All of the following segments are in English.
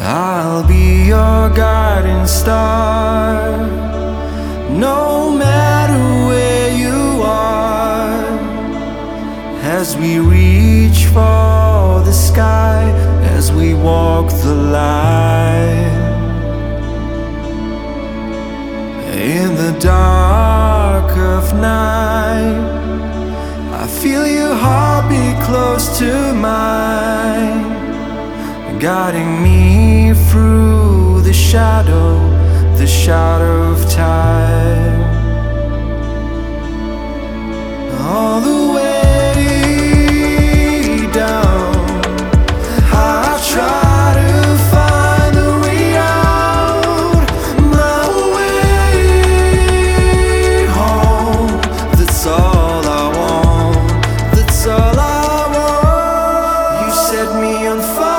I'll be your guiding star, no matter where you are. As we reach for the sky, as we walk the line, in the dark of night, I feel your heartbeat close to mine, guiding me through the shadow of time. All the way down, I try to find a way out, my way home. That's all I want, that's all I want. You set me on fire,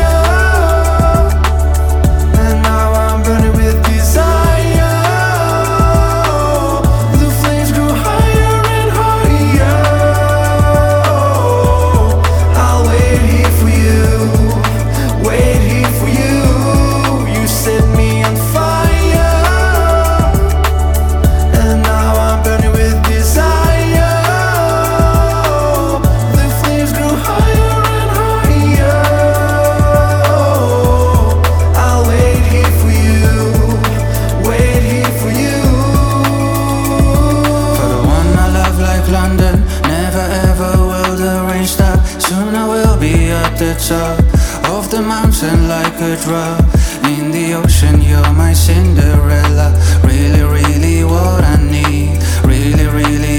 the top of the mountain like a drop in the ocean. You're my Cinderella, really, really what I need, really, really